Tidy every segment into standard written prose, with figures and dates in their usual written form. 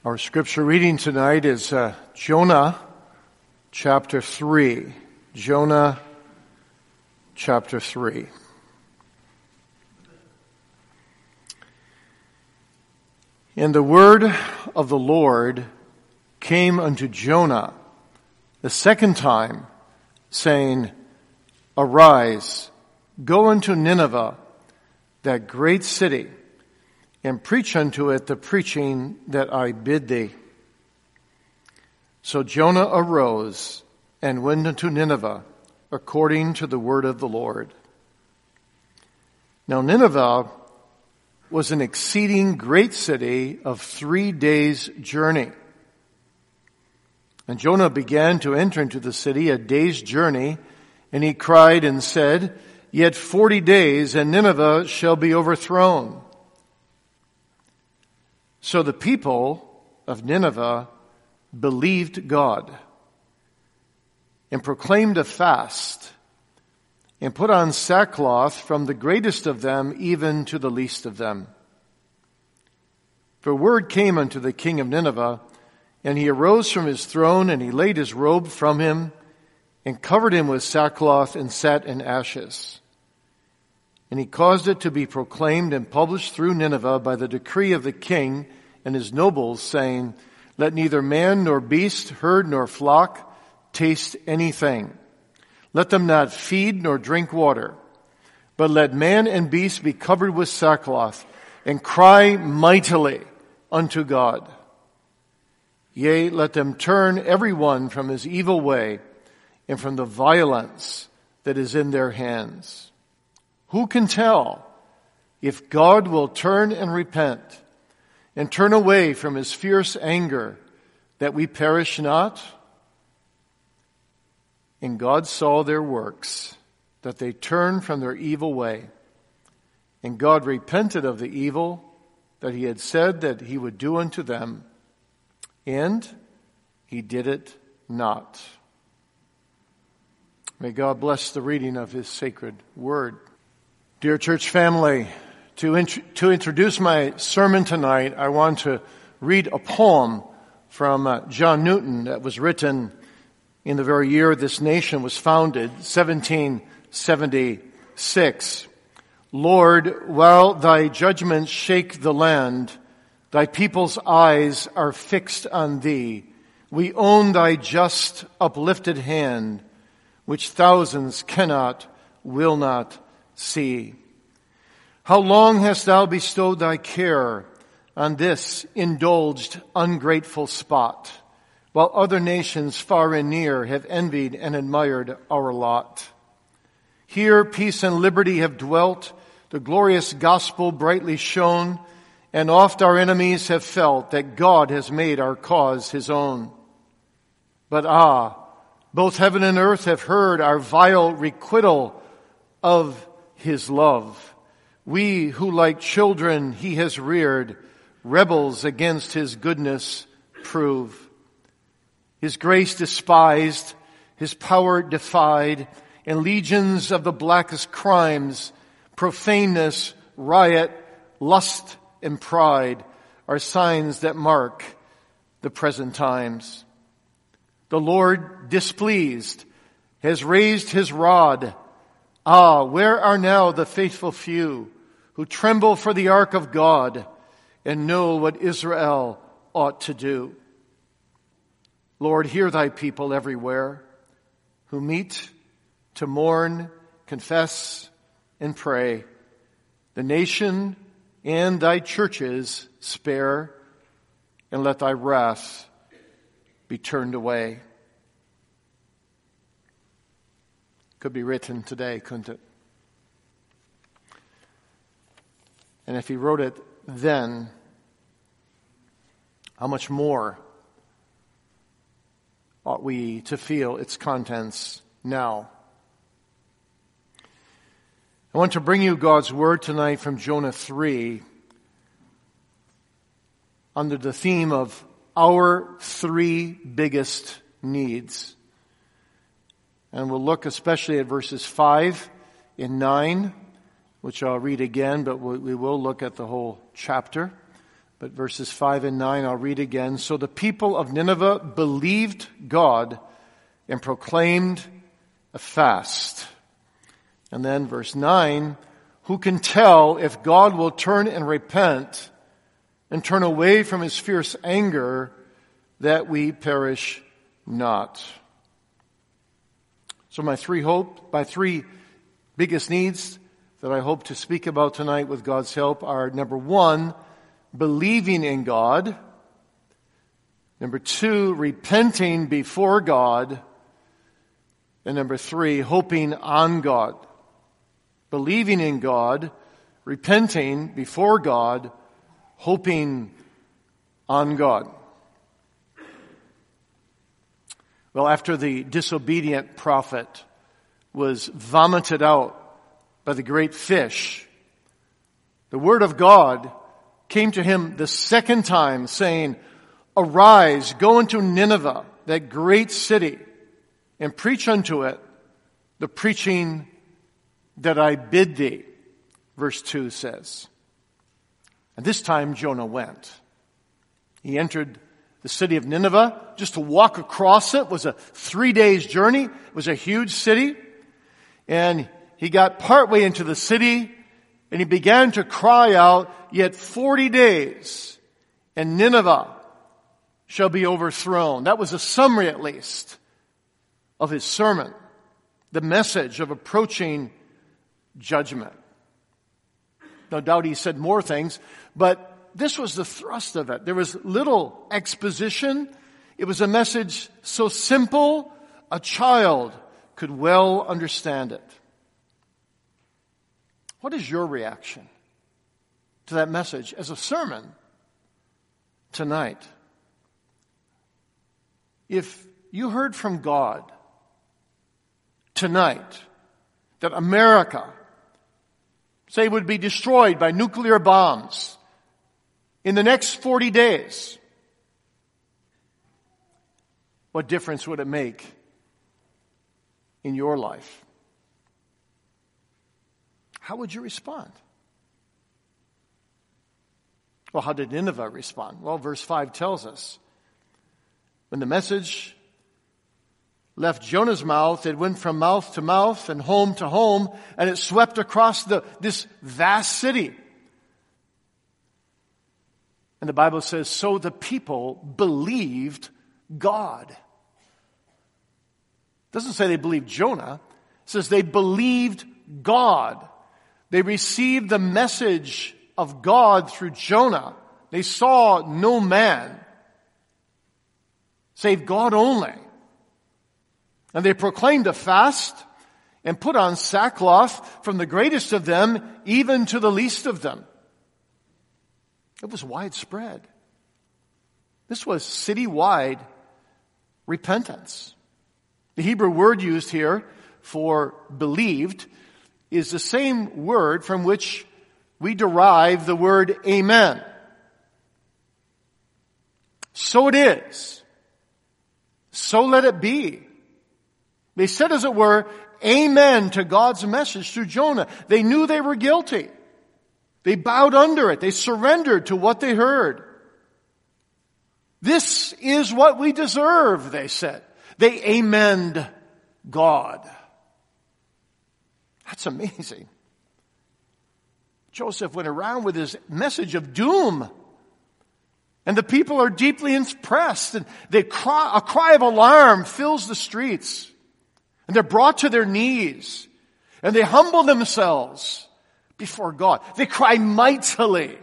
Our scripture reading tonight is Jonah chapter 3. Jonah chapter 3. And the word of the Lord came unto Jonah the second time, saying, Arise, go unto Nineveh, that great city, and preach unto it the preaching that I bid thee. So Jonah arose and went unto Nineveh, according to the word of the Lord. Now Nineveh was an exceeding great city of 3 days' journey. And Jonah began to enter into the city a day's journey, and he cried and said, Yet 40 days, and Nineveh shall be overthrown. So the people of Nineveh believed God and proclaimed a fast and put on sackcloth from the greatest of them even to the least of them. For word came unto the king of Nineveh, and he arose from his throne, and he laid his robe from him and covered him with sackcloth and sat in ashes. And he caused it to be proclaimed and published through Nineveh by the decree of the king and his nobles, saying, Let neither man nor beast, herd nor flock taste anything. Let them not feed nor drink water. But let man and beast be covered with sackcloth and cry mightily unto God. Yea, let them turn every one from his evil way and from the violence that is in their hands. Who can tell if God will turn and repent and turn away from his fierce anger that we perish not? And God saw their works, that they turned from their evil way. And God repented of the evil that he had said that he would do unto them, and he did it not. May God bless the reading of his sacred word. Dear church family, to introduce my sermon tonight, I want to read a poem from John Newton that was written in the very year this nation was founded, 1776. Lord, while thy judgments shake the land, thy people's eyes are fixed on thee. We own thy just uplifted hand, which thousands cannot, will not see. How long hast thou bestowed thy care on this indulged, ungrateful spot, while other nations far and near have envied and admired our lot? Here peace and liberty have dwelt, the glorious gospel brightly shone, and oft our enemies have felt that God has made our cause his own. But both heaven and earth have heard our vile requital of his love. We who like children he has reared, rebels against his goodness prove. His grace despised, his power defied, and legions of the blackest crimes, profaneness, riot, lust, and pride are signs that mark the present times. The Lord, displeased, has raised his rod. Where are now the faithful few who tremble for the ark of God and know what Israel ought to do? Lord, hear thy people everywhere who meet to mourn, confess, and pray. The nation and thy churches spare, and let thy wrath be turned away. Could be written today, couldn't it? And if he wrote it then, how much more ought we to feel its contents now? I want to bring you God's word tonight from Jonah 3 under the theme of our 3 biggest needs. And we'll look especially at verses 5 and 9, which I'll read again, but we will look at the whole chapter. But verses 5 and 9 I'll read again. So the people of Nineveh believed God and proclaimed a fast. And then verse 9, who can tell if God will turn and repent and turn away from his fierce anger that we perish not? So my three biggest needs that I hope to speak about tonight with God's help are, number one, believing in God. Number two, repenting before God. And number three, hoping on God. Believing in God, repenting before God, hoping on God. Well, after the disobedient prophet was vomited out by the great fish, the word of God came to him the second time, saying, arise, go into Nineveh, that great city, and preach unto it the preaching that I bid thee. Verse 2 says. And this time Jonah went. He entered the city of Nineveh. Just to walk across it was a 3 days journey. It was a huge city. And he got partway into the city and he began to cry out, yet 40 days and Nineveh shall be overthrown. That was a summary, at least, of his sermon. The message of approaching judgment. No doubt he said more things, but this was the thrust of it. There was little exposition. It was a message so simple, a child could well understand it. What is your reaction to that message as a sermon tonight? If you heard from God tonight that America, say, would be destroyed by nuclear bombs in the next 40 days, what difference would it make in your life? How would you respond? Well, how did Nineveh respond? Well, verse 5 tells us. When the message left Jonah's mouth, it went from mouth to mouth and home to home, and it swept across this vast city. And the Bible says, so the people believed God. It doesn't say they believed Jonah. It says they believed God. They received the message of God through Jonah. They saw no man save God only. And they proclaimed a fast and put on sackcloth from the greatest of them even to the least of them. It was widespread. This was citywide repentance. The Hebrew word used here for believed is the same word from which we derive the word amen. So it is. So let it be. They said, as it were, amen to God's message through Jonah. They knew they were guilty. They bowed under it. They surrendered to what they heard. This is what we deserve, they said. They amened God. That's amazing. Joseph went around with his message of doom. And the people are deeply impressed. And a cry of alarm fills the streets. And they're brought to their knees. And they humble themselves before God. They cry mightily.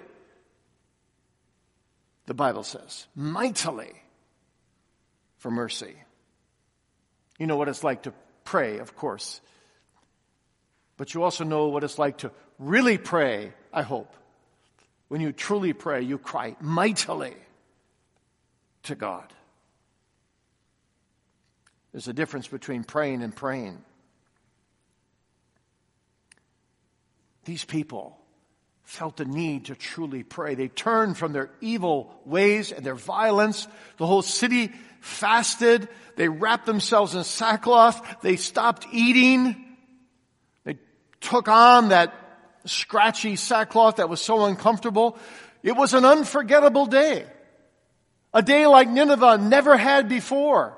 The Bible says, mightily for mercy. You know what it's like to pray, of course. But you also know what it's like to really pray, I hope. When you truly pray, you cry mightily to God. There's a difference between praying and praying. These people felt the need to truly pray. They turned from their evil ways and their violence. The whole city fasted. They wrapped themselves in sackcloth. They stopped eating. They took on that scratchy sackcloth that was so uncomfortable. It was an unforgettable day. A day like Nineveh never had before.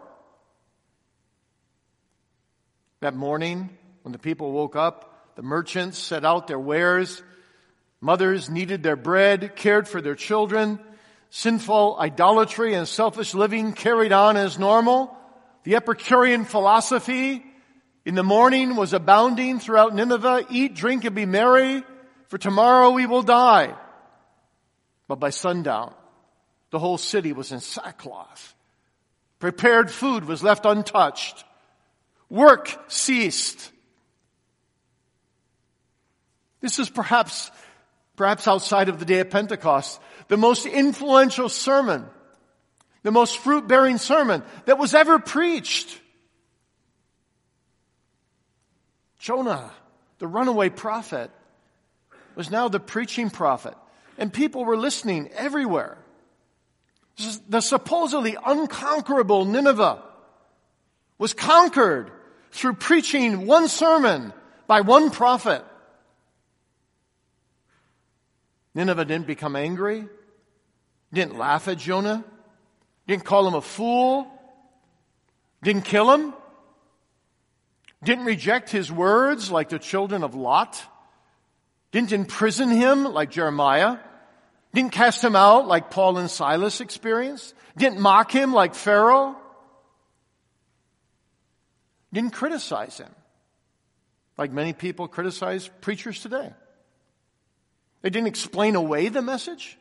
That morning, when the people woke up, the merchants set out their wares. Mothers kneaded their bread, cared for their children. Sinful idolatry and selfish living carried on as normal. The Epicurean philosophy in the morning was abounding throughout Nineveh. Eat, drink, and be merry, for tomorrow we will die. But by sundown, the whole city was in sackcloth. Prepared food was left untouched. Work ceased. This is perhaps outside of the day of Pentecost, the most influential sermon, the most fruit-bearing sermon that was ever preached. Jonah, the runaway prophet, was now the preaching prophet, and people were listening everywhere. The supposedly unconquerable Nineveh was conquered through preaching one sermon by one prophet. Nineveh didn't become angry, didn't laugh at Jonah, didn't call him a fool, didn't kill him, didn't reject his words like the children of Lot, didn't imprison him like Jeremiah, didn't cast him out like Paul and Silas experienced, didn't mock him like Pharaoh, didn't criticize him like many people criticize preachers today. They didn't explain away the message.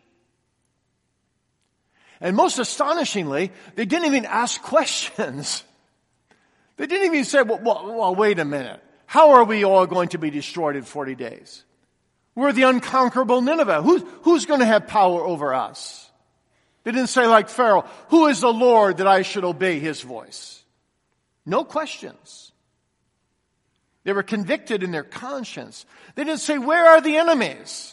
And most astonishingly, they didn't even ask questions. They didn't even say, well, wait a minute. How are we all going to be destroyed in 40 days? We're the unconquerable Nineveh. Who's going to have power over us? They didn't say like Pharaoh, who is the Lord that I should obey his voice? No questions. They were convicted in their conscience. They didn't say, where are the enemies?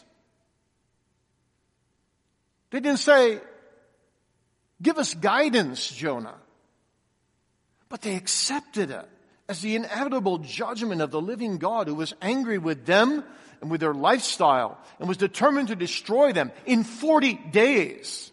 They didn't say, give us guidance, Jonah. But they accepted it as the inevitable judgment of the living God who was angry with them and with their lifestyle and was determined to destroy them in 40 days.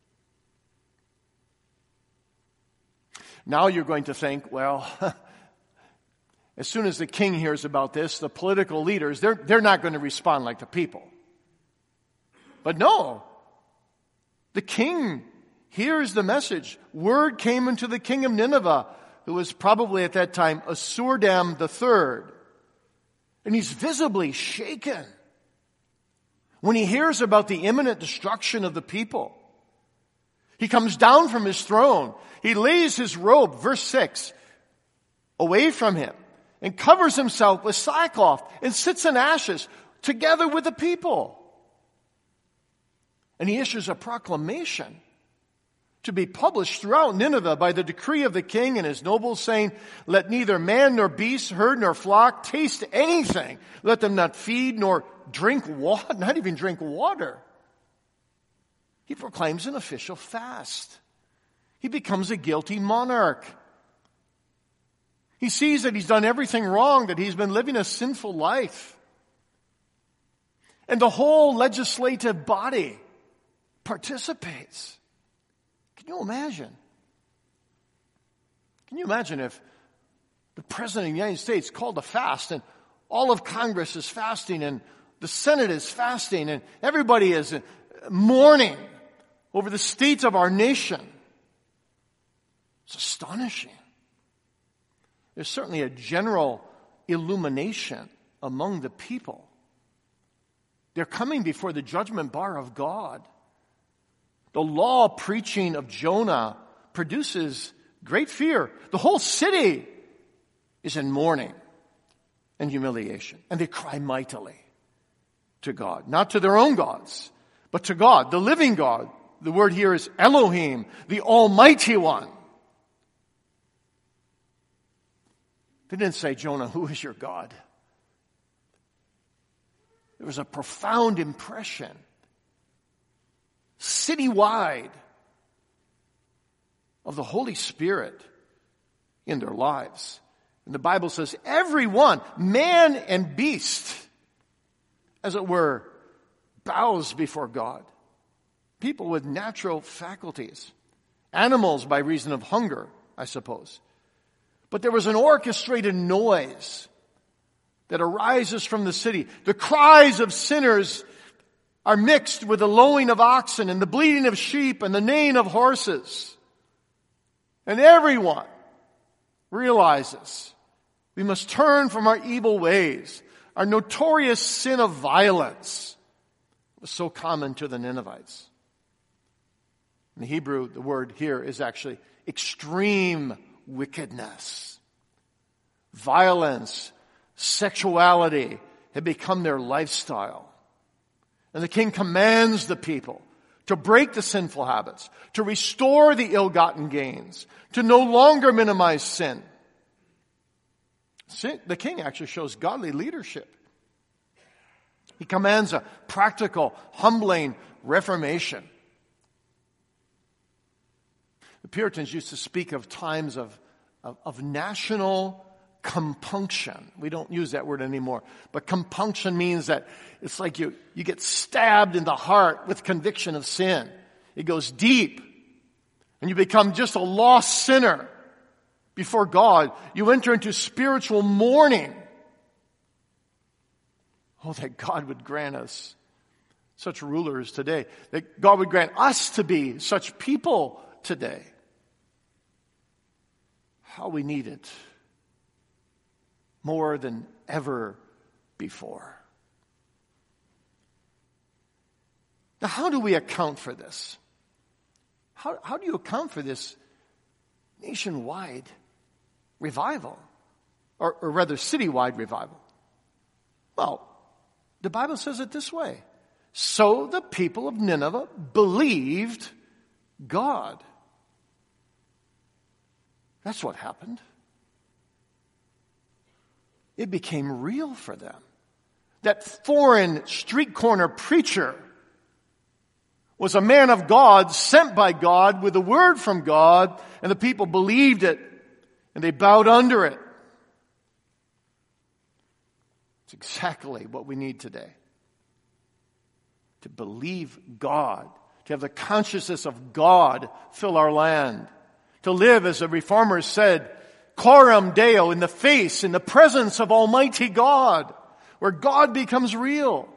Now you're going to think, well, as soon as the king hears about this, the political leaders, they're not going to respond like the people. But no. The king hears the message. Word came into the king of Nineveh, who was probably at that time Asurdam III. And he's visibly shaken when he hears about the imminent destruction of the people. He comes down from his throne. He lays his robe, verse 6, away from him and covers himself with sackcloth and sits in ashes together with the people. And he issues a proclamation to be published throughout Nineveh by the decree of the king and his nobles, saying, let neither man nor beast, herd nor flock taste anything. Let them not feed nor drink water, not even drink water. He proclaims an official fast. He becomes a guilty monarch. He sees that he's done everything wrong, that he's been living a sinful life. And the whole legislative body participates. Can you imagine? Can you imagine if the President of the United States called a fast and all of Congress is fasting and the Senate is fasting and everybody is mourning over the state of our nation? It's astonishing. There's certainly a general illumination among the people. They're coming before the judgment bar of God. The law preaching of Jonah produces great fear. The whole city is in mourning and humiliation. And they cry mightily to God. Not to their own gods, but to God, the living God. The word here is Elohim, the Almighty One. They didn't say, Jonah, who is your God? There was a profound impression citywide of the Holy Spirit in their lives. And the Bible says everyone, man and beast, as it were, bows before God. People with natural faculties. Animals by reason of hunger, I suppose. But there was an orchestrated noise that arises from the city. The cries of sinners are mixed with the lowing of oxen and the bleating of sheep and the neighing of horses. And everyone realizes we must turn from our evil ways. Our notorious sin of violence was so common to the Ninevites. In the Hebrew, the word here is actually extreme wickedness. Violence, sexuality had become their lifestyle. And the king commands the people to break the sinful habits, to restore the ill-gotten gains, to no longer minimize sin. The king actually shows godly leadership. He commands a practical, humbling reformation. The Puritans used to speak of times of national compunction. We don't use that word anymore. But compunction means that it's like you get stabbed in the heart with conviction of sin. It goes deep. And you become just a lost sinner before God. You enter into spiritual mourning. Oh, that God would grant us such rulers today. That God would grant us to be such people today. How we need it more than ever before. Now, how do we account for this? How do you account for this nationwide revival? Or rather, citywide revival? Well, the Bible says it this way. So the people of Nineveh believed God. That's what happened. It became real for them. That foreign street corner preacher was a man of God, sent by God with a word from God, and the people believed it, and they bowed under it. It's exactly what we need today. To believe God, to have the consciousness of God fill our land, to live, as the Reformers said, coram Deo, in the face, in the presence of Almighty God, where God becomes real.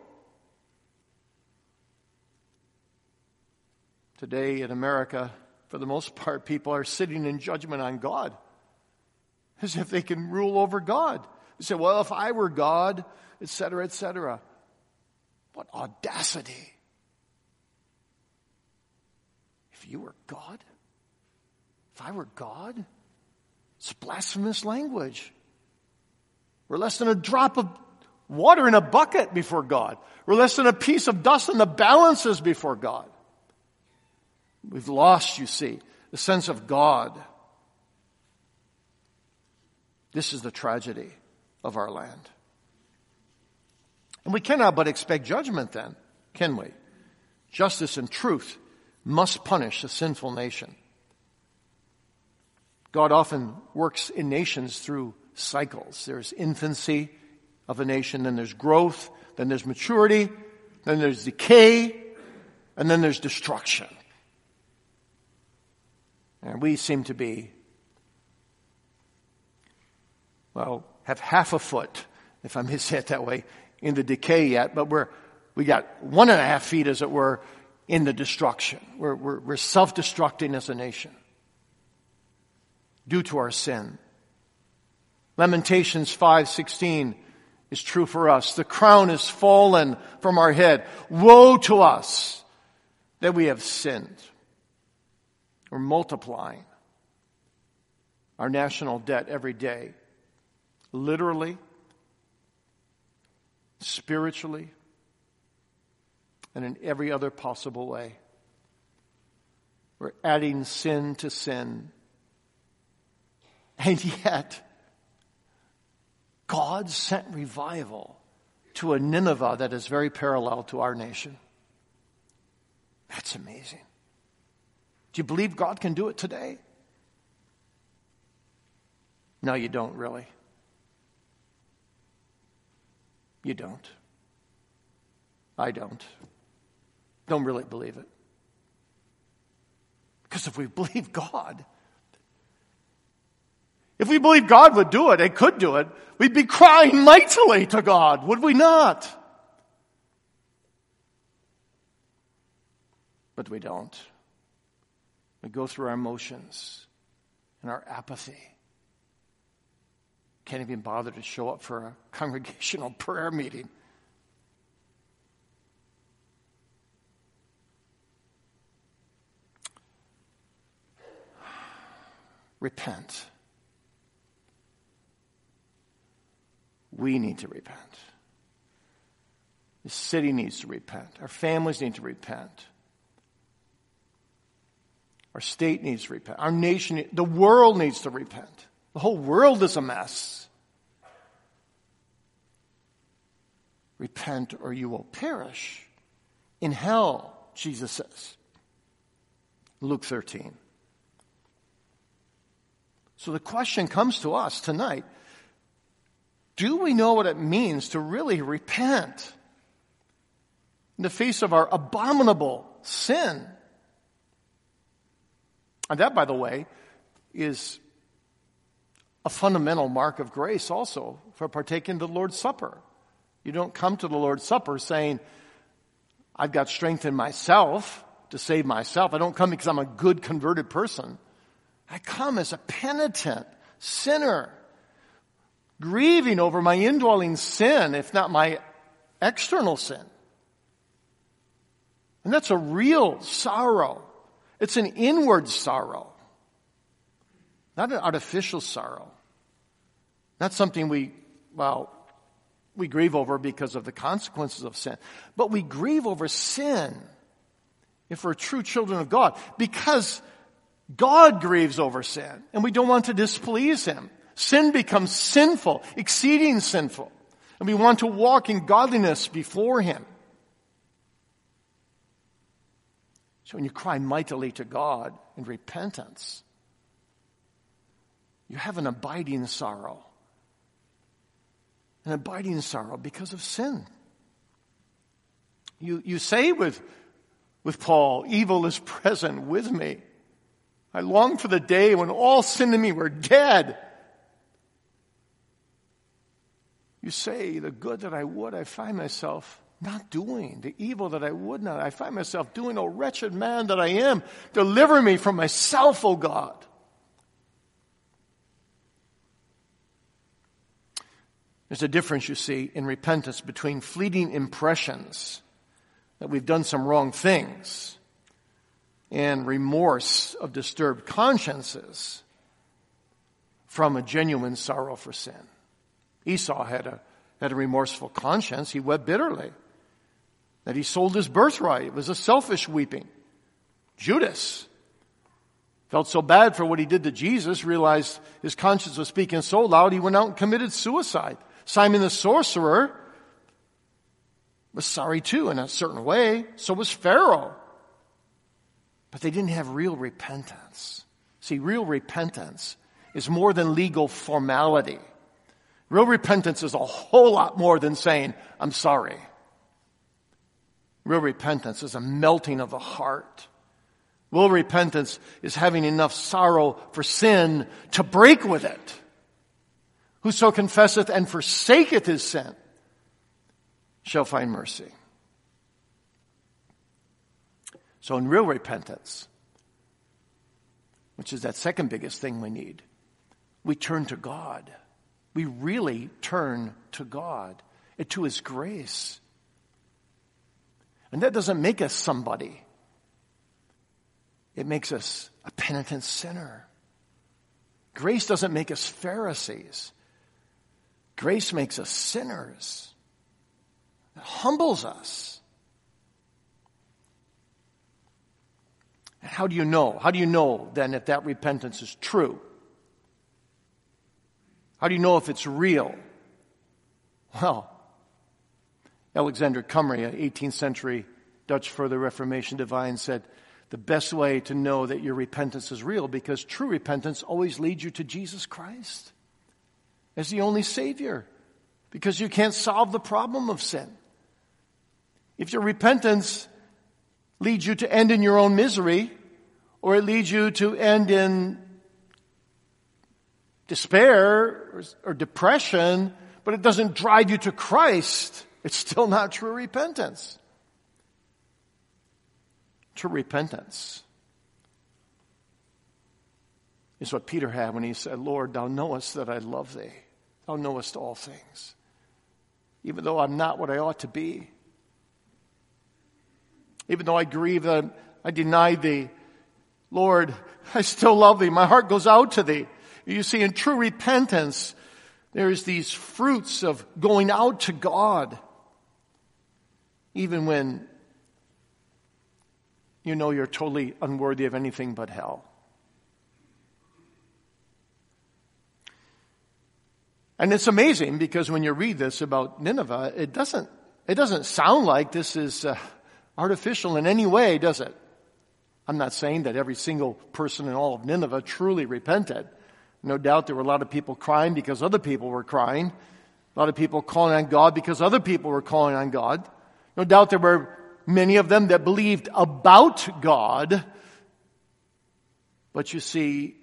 Today in America, for the most part, people are sitting in judgment on God, as if they can rule over God. They say, well, if I were God, etc., etc. What audacity. If you were God? If I were God? It's blasphemous language. We're less than a drop of water in a bucket before God. We're less than a piece of dust in the balances before God. We've lost, you see, the sense of God. This is the tragedy of our land. And we cannot but expect judgment then, can we? Justice and truth must punish a sinful nation. God often works in nations through cycles. There's infancy of a nation, then there's growth, then there's maturity, then there's decay, and then there's destruction. And we seem to be, well, have half a foot, if I may say it that way, in the decay yet, but we got 1.5 feet, as it were, in the destruction. We're self-destructing as a nation due to our sin. Lamentations 5:16 is true for us. The crown is fallen from our head. Woe to us that we have sinned. We're multiplying our national debt every day, literally, spiritually, and in every other possible way. We're adding sin to sin. And yet, God sent revival to a Nineveh that is very parallel to our nation. That's amazing. Do you believe God can do it today? No, you don't really. You don't. I don't really believe it. Because if we believe God, if we believe God would do it and could do it, we'd be crying mightily to God, would we not? But we don't. We go through our emotions and our apathy. Can't even bother to show up for a congregational prayer meeting. Repent. We need to repent. The city needs to repent. Our families need to repent. Our state needs to repent. Our nation, the world needs to repent. The whole world is a mess. Repent or you will perish in hell, Jesus says. Luke 13. So the question comes to us tonight. Do we know what it means to really repent in the face of our abominable sin? And that, by the way, is a fundamental mark of grace also for partaking the Lord's Supper. You don't come to the Lord's Supper saying, I've got strength in myself to save myself. I don't come because I'm a good converted person. I come as a penitent sinner, grieving over my indwelling sin, if not my external sin. And that's a real sorrow. It's an inward sorrow, not an artificial sorrow. Not something we grieve over because of the consequences of sin. But we grieve over sin if we're true children of God, because God grieves over sin, and we don't want to displease Him. Sin becomes sinful, exceeding sinful, and we want to walk in godliness before Him. So when you cry mightily to God in repentance, you have an abiding sorrow. An abiding sorrow because of sin. You say with Paul, evil is present with me. I long for the day when all sin in me were dead. You say, the good that I would, I find myself not doing. The evil that I would not, I find myself doing. O wretched man that I am, deliver me from myself, O God. There's a difference, you see, in repentance between fleeting impressions that we've done some wrong things and remorse of disturbed consciences from a genuine sorrow for sin. Esau had a remorseful conscience. He wept bitterly that he sold his birthright. It was a selfish weeping. Judas felt so bad for what he did to Jesus, realized his conscience was speaking so loud, he went out and committed suicide. Simon the sorcerer was sorry too in a certain way. So was Pharaoh. But they didn't have real repentance. See, real repentance is more than legal formality. Real repentance is a whole lot more than saying, I'm sorry. Real repentance is a melting of the heart. Real repentance is having enough sorrow for sin to break with it. Whoso confesseth and forsaketh his sin shall find mercy. So in real repentance, which is that second biggest thing we need, we turn to God. We really turn to God and to His grace. And that doesn't make us somebody. It makes us a penitent sinner. Grace doesn't make us Pharisees. Grace makes us sinners. It humbles us. And how do you know? How do you know then if that repentance is true? How do you know if it's real? Well, Alexander Cumry, an 18th century Dutch further Reformation divine, said the best way to know that your repentance is real, because true repentance always leads you to Jesus Christ as the only Savior, because you can't solve the problem of sin. If your repentance leads you to end in your own misery, or it leads you to end in despair or depression, but it doesn't drive you to Christ, it's still not true repentance. True repentance is what Peter had when he said, Lord, thou knowest that I love thee. Thou knowest all things. Even though I'm not what I ought to be. Even though I grieve that I denied thee. Lord, I still love thee. My heart goes out to thee. You see, in true repentance, there's these fruits of going out to God. Even when you know you're totally unworthy of anything but hell. And it's amazing because when you read this about Nineveh, it doesn't sound like this is artificial in any way, does it? I'm not saying that every single person in all of Nineveh truly repented. No doubt there were a lot of people crying because other people were crying. A lot of people calling on God because other people were calling on God. No doubt there were many of them that believed about God. But you see,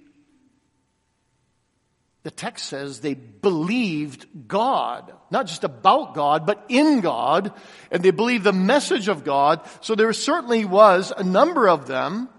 the text says they believed God. Not just about God, but in God. And they believed the message of God. So there certainly was a number of them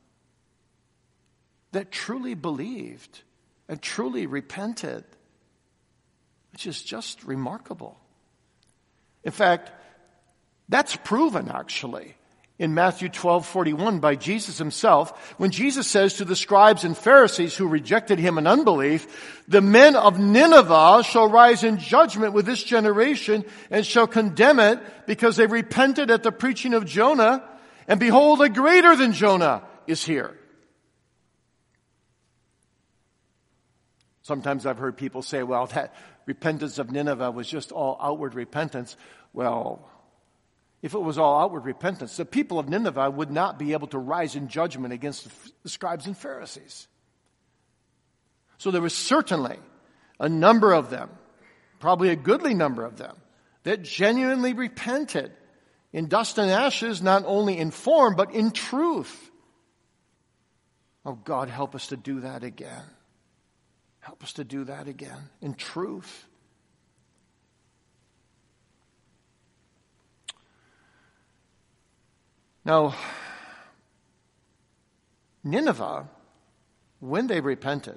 that truly believed and truly repented. Which is just remarkable. In fact, that's proven actually in Matthew 12:41 by Jesus himself, when Jesus says to the scribes and Pharisees who rejected him in unbelief, the men of Nineveh shall rise in judgment with this generation and shall condemn it because they repented at the preaching of Jonah, and behold, a greater than Jonah is here. Sometimes I've heard people say, well, that repentance of Nineveh was just all outward repentance. Well, if it was all outward repentance, the people of Nineveh would not be able to rise in judgment against the scribes and Pharisees. So there was certainly a number of them, probably a goodly number of them, that genuinely repented in dust and ashes, not only in form, but in truth. Oh, God, help us to do that again. Help us to do that again in truth. Now, Nineveh, when they repented,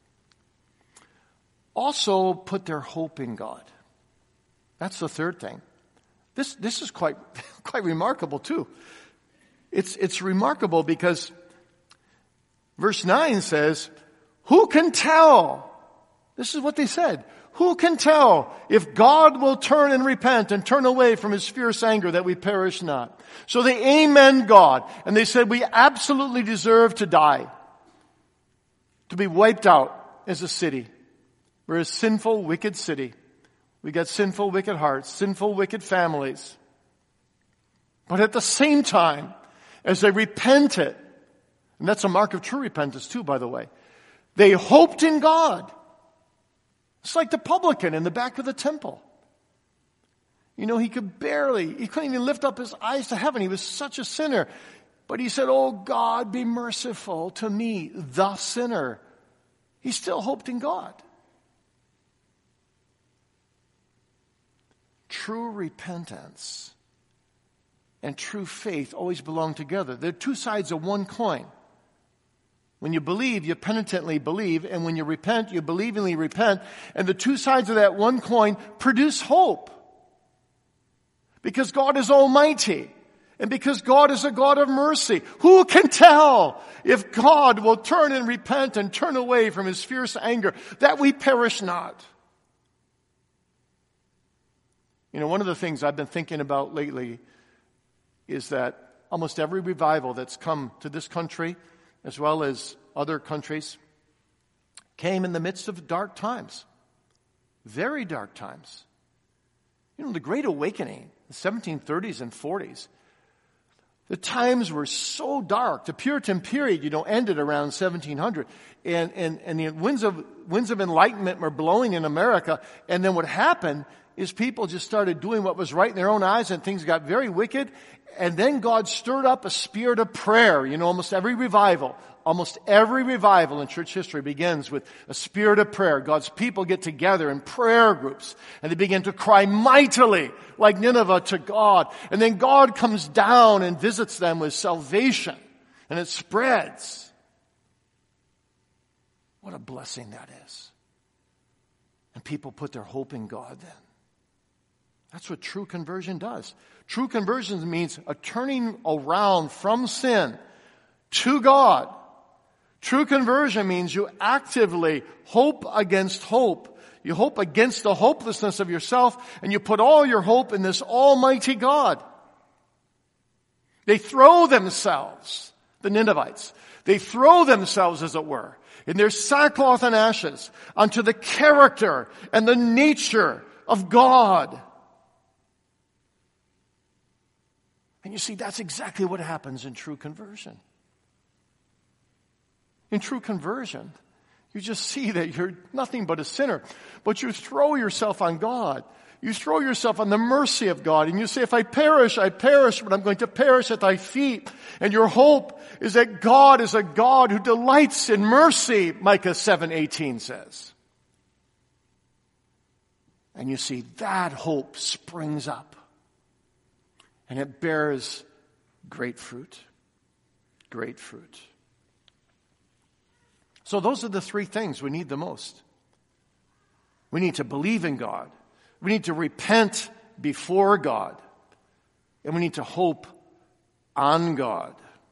also put their hope in God. That's the third thing. This is quite remarkable too. It's remarkable because verse 9 says, who can tell? This is what they said. Who can tell if God will turn and repent and turn away from his fierce anger that we perish not? So they amen God. And they said, we absolutely deserve to die. To be wiped out as a city. We're a sinful, wicked city. We got sinful, wicked hearts, sinful, wicked families. But at the same time, as they repented, and that's a mark of true repentance too, by the way, they hoped in God. It's like the publican in the back of the temple. You know, he couldn't even lift up his eyes to heaven. He was such a sinner. But he said, oh God, be merciful to me, the sinner. He still hoped in God. True repentance and true faith always belong together. They're two sides of one coin. When you believe, you penitently believe, and when you repent, you believingly repent. And the two sides of that one coin produce hope. Because God is almighty. And because God is a God of mercy. Who can tell if God will turn and repent and turn away from his fierce anger, that we perish not? You know, one of the things I've been thinking about lately is that almost every revival that's come to this country, as well as other countries, came in the midst of dark times. Very dark times. You know, the Great Awakening, the 1730s and 40s, the times were so dark. The Puritan period, ended around 1700. And the winds of enlightenment were blowing in America. And then what happened his people just started doing what was right in their own eyes, and things got very wicked. And then God stirred up a spirit of prayer. You know, almost every revival in church history begins with a spirit of prayer. God's people get together in prayer groups, and they begin to cry mightily, like Nineveh, to God. And then God comes down and visits them with salvation, and it spreads. What a blessing that is. And people put their hope in God then. That's what true conversion does. True conversion means a turning around from sin to God. True conversion means you actively hope against hope. You hope against the hopelessness of yourself, and you put all your hope in this almighty God. They throw themselves, the Ninevites, they throw themselves, as it were, in their sackcloth and ashes onto the character and the nature of God. And you see, that's exactly what happens in true conversion. In true conversion, you just see that you're nothing but a sinner, but you throw yourself on God. You throw yourself on the mercy of God, and you say, if I perish, but I'm going to perish at thy feet. And your hope is that God is a God who delights in mercy, Micah 7:18 says. And you see, that hope springs up, and it bears great fruit. Great fruit. So those are the three things we need the most. We need to believe in God. We need to repent before God. And we need to hope on God.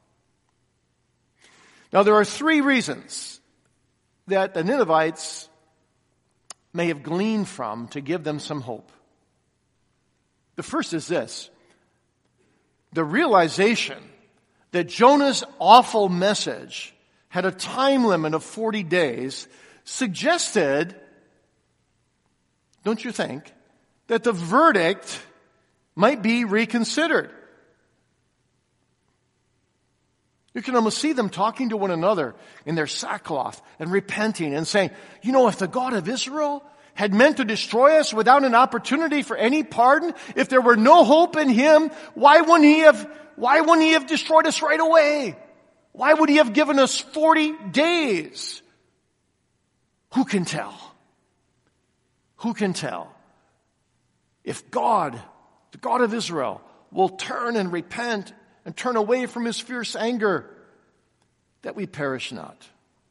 Now, there are three reasons that the Ninevites may have gleaned from to give them some hope. The first is this: the realization that Jonah's awful message had a time limit of 40 days suggested, don't you think, that the verdict might be reconsidered. You can almost see them talking to one another in their sackcloth and repenting and saying, you know, if the God of Israel had meant to destroy us without an opportunity for any pardon, if there were no hope in him, why wouldn't he have destroyed us right away? Why would he have given us 40 days? Who can tell? Who can tell? If God, the God of Israel, will turn and repent and turn away from his fierce anger, that we perish not.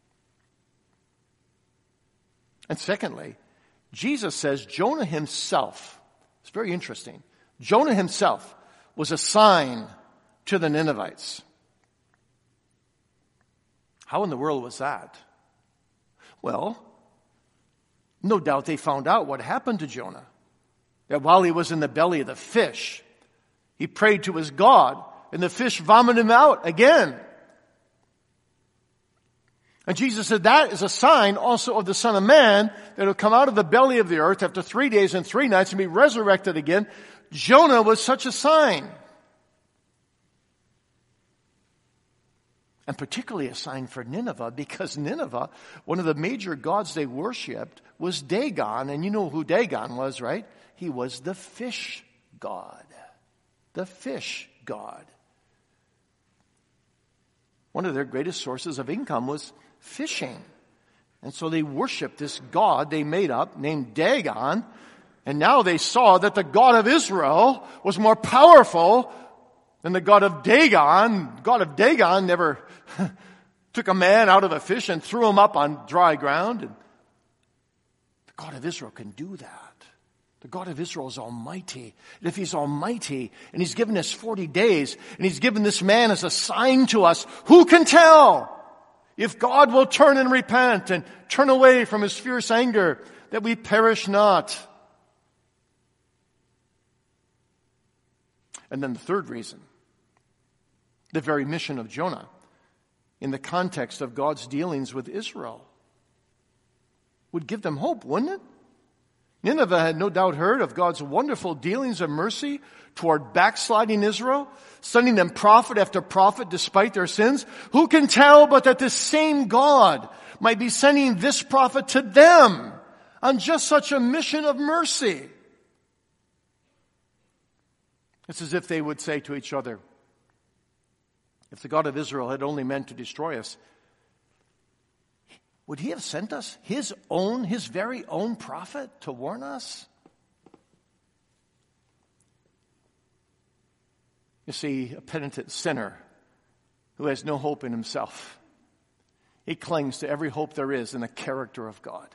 And secondly, Jesus says Jonah himself, it's very interesting, Jonah himself was a sign to the Ninevites. How in the world was that? Well, no doubt they found out what happened to Jonah. That while he was in the belly of the fish, he prayed to his God, and the fish vomited him out again. And Jesus said that is a sign also of the Son of Man that will come out of the belly of the earth after 3 days and 3 nights and be resurrected again. Jonah was such a sign. And particularly a sign for Nineveh, because Nineveh, one of the major gods they worshipped, was Dagon. And you know who Dagon was, right? He was the fish god. The fish god. One of their greatest sources of income was fishing. And so they worshipped this god they made up named Dagon. And now they saw that the God of Israel was more powerful than the God of Dagon. God of Dagon never took a man out of a fish and threw him up on dry ground. And the God of Israel can do that. The God of Israel is almighty. And if he's almighty and he's given us 40 days and he's given this man as a sign to us, who can tell if God will turn and repent and turn away from his fierce anger that we perish not? And then the third reason, the very mission of Jonah in the context of God's dealings with Israel would give them hope, wouldn't it? Nineveh had no doubt heard of God's wonderful dealings of mercy toward backsliding Israel, sending them prophet after prophet despite their sins. Who can tell but that this same God might be sending this prophet to them on just such a mission of mercy? It's as if they would say to each other, if the God of Israel had only meant to destroy us, would he have sent us his very own prophet to warn us? You see, a penitent sinner who has no hope in himself, he clings to every hope there is in the character of God.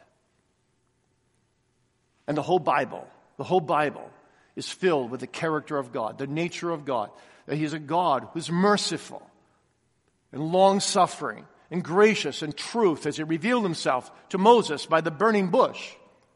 And the whole Bible is filled with the character of God, the nature of God, that he's a God who's merciful and long-suffering and gracious and truth as he revealed himself to Moses by the burning bush.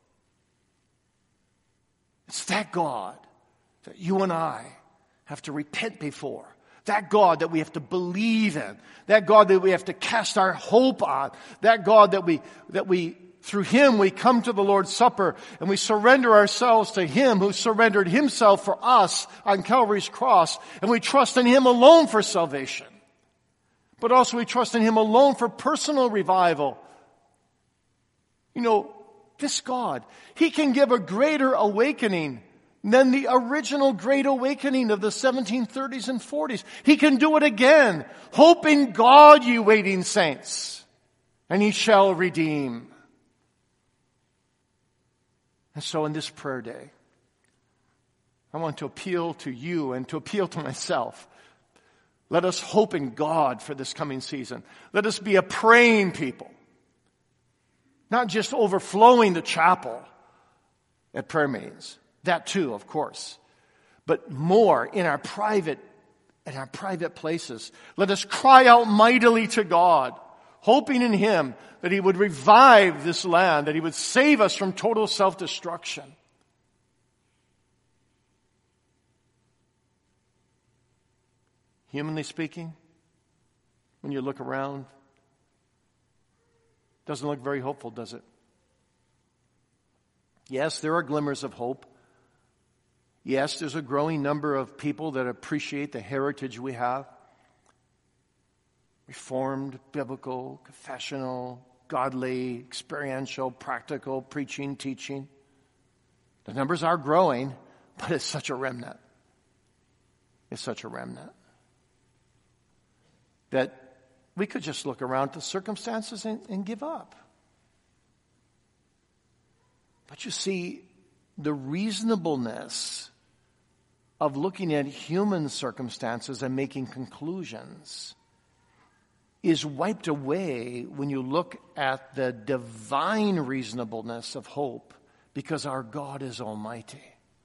It's that God that you and I have to repent before. That God that we have to believe in. That God that we have to cast our hope on. That God that we through him we come to the Lord's Supper and we surrender ourselves to him who surrendered himself for us on Calvary's cross, and we trust in him alone for salvation. But also we trust in him alone for personal revival. You know, this God, he can give a greater awakening than the original Great Awakening of the 1730s and 40s. He can do it again. Hope in God, you waiting saints, and he shall redeem. And so in this prayer day, I want to appeal to you and to appeal to myself. Let us hope in God for this coming season. Let us be a praying people. Not just overflowing the chapel at prayer meetings. That too, of course. But more in our private places. Let us cry out mightily to God, hoping in him that he would revive this land, that he would save us from total self-destruction. Humanly speaking, when you look around, it doesn't look very hopeful, does it? Yes, there are glimmers of hope. Yes, there's a growing number of people that appreciate the heritage we have. Reformed, biblical, confessional, godly, experiential, practical, preaching, teaching. The numbers are growing, but it's such a remnant. It's such a remnant that we could just look around at the circumstances and give up. But you see, the reasonableness of looking at human circumstances and making conclusions is wiped away when you look at the divine reasonableness of hope, because our God is almighty.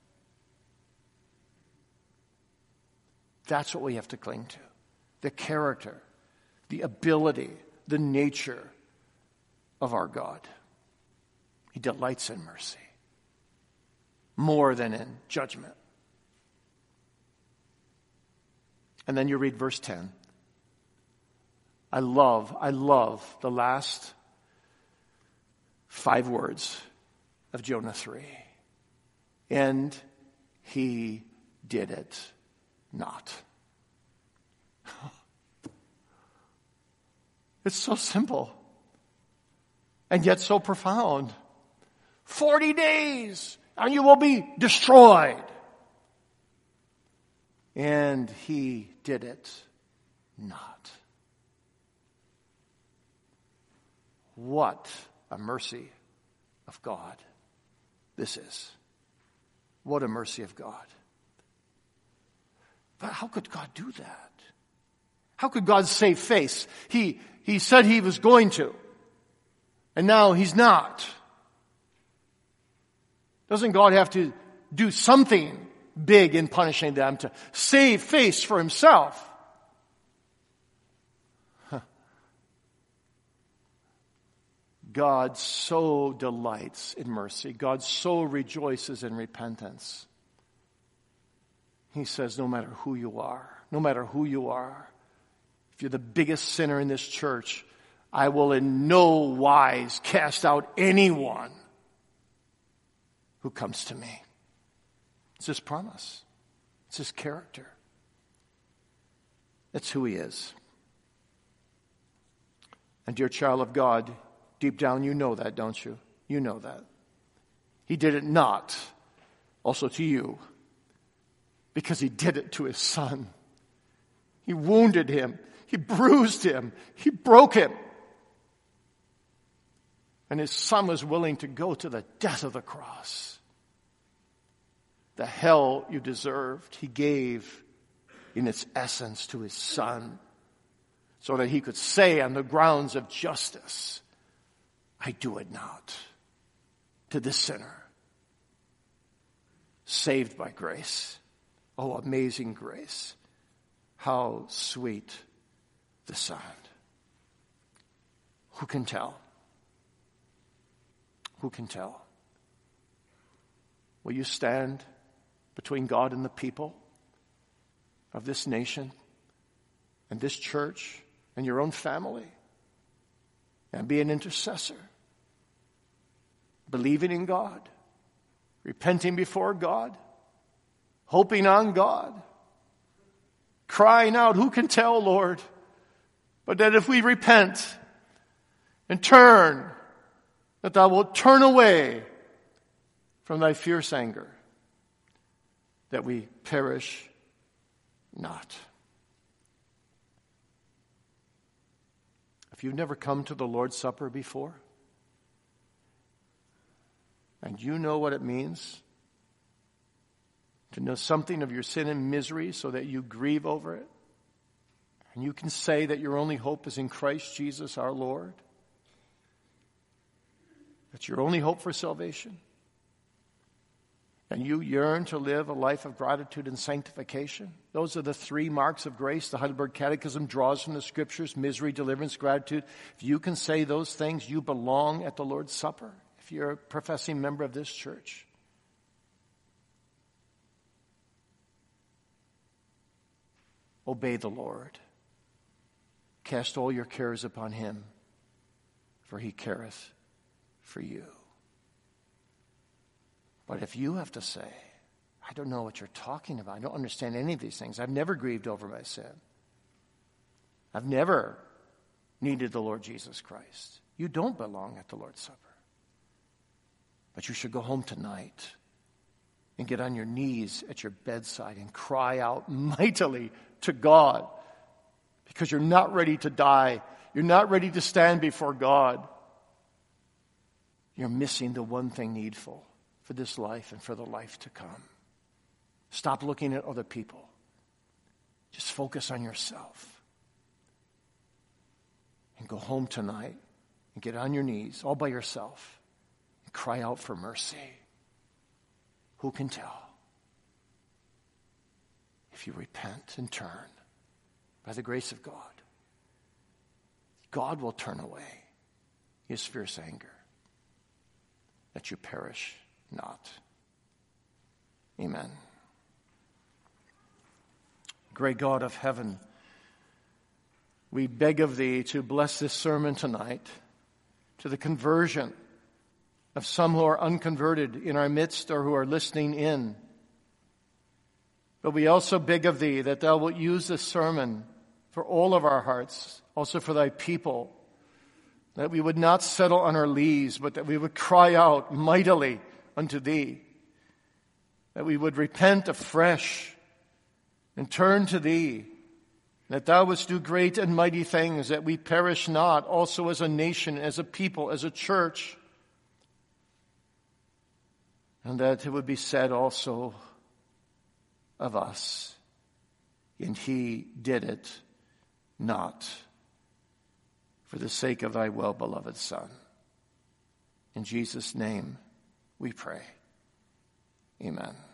That's what we have to cling to. The character, the ability, the nature of our God. He delights in mercy more than in judgment. And then you read verse 10. I love the last 5 words of Jonah 3. And he did it not. It's so simple and yet so profound. 40 days and you will be destroyed. And he did it not. What a mercy of God this is. What a mercy of God. But how could God do that? How could God save face? He said he was going to, and now he's not. Doesn't God have to do something big in punishing them to save face for himself? God so delights in mercy. God so rejoices in repentance. He says, no matter who you are, if you're the biggest sinner in this church, I will in no wise cast out anyone who comes to me. It's his promise. It's his character. It's who he is. And dear child of God, deep down you know that, don't you? You know that. He did it not also to you. because he did it to his son. He wounded him. He bruised him. He broke him. And his son was willing to go to the death of the cross. The hell you deserved, he gave in its essence to his son, so that he could say on the grounds of justice, I do it not, to this sinner, saved by grace. Oh, amazing grace. How sweet the sound. Who can tell? Who can tell? Will you stand between God and the people of this nation and this church and your own family and be an intercessor, believing in God, repenting before God, hoping on God, crying out, who can tell, Lord? But that if we repent and turn, that thou wilt turn away from thy fierce anger, that we perish not. If you've never come to the Lord's Supper before, and you know what it means to know something of your sin and misery so that you grieve over it, and you can say that your only hope is in Christ Jesus our Lord, that's your only hope for salvation, and you yearn to live a life of gratitude and sanctification, those are the three marks of grace the Heidelberg Catechism draws from the Scriptures: misery, deliverance, gratitude. If you can say those things, you belong at the Lord's Supper, if you're a professing member of this church. Obey the Lord. Cast all your cares upon him, for he careth for you. But if you have to say, I don't know what you're talking about, I don't understand any of these things, I've never grieved over my sin, I've never needed the Lord Jesus Christ, you don't belong at the Lord's Supper. But you should go home tonight and get on your knees at your bedside and cry out mightily to God, because you're not ready to die. You're not ready to stand before God. You're missing the one thing needful for this life and for the life to come. Stop looking at other people. Just focus on yourself. And go home tonight and get on your knees all by yourself and cry out for mercy. Who can tell? If you repent and turn by the grace of God, God will turn away his fierce anger, that you perish not. Amen. Great God of heaven, we beg of thee to bless this sermon tonight to the conversion of some who are unconverted in our midst or who are listening in. But we also beg of thee that thou wilt use this sermon for all of our hearts, also for thy people, that we would not settle on our lees, but that we would cry out mightily unto thee, that we would repent afresh and turn to thee, that thou wouldst do great and mighty things, that we perish not, also as a nation, as a people, as a church, and that it would be said also of us, and he did it not for the sake of thy well-beloved Son. In Jesus' name we pray. Amen.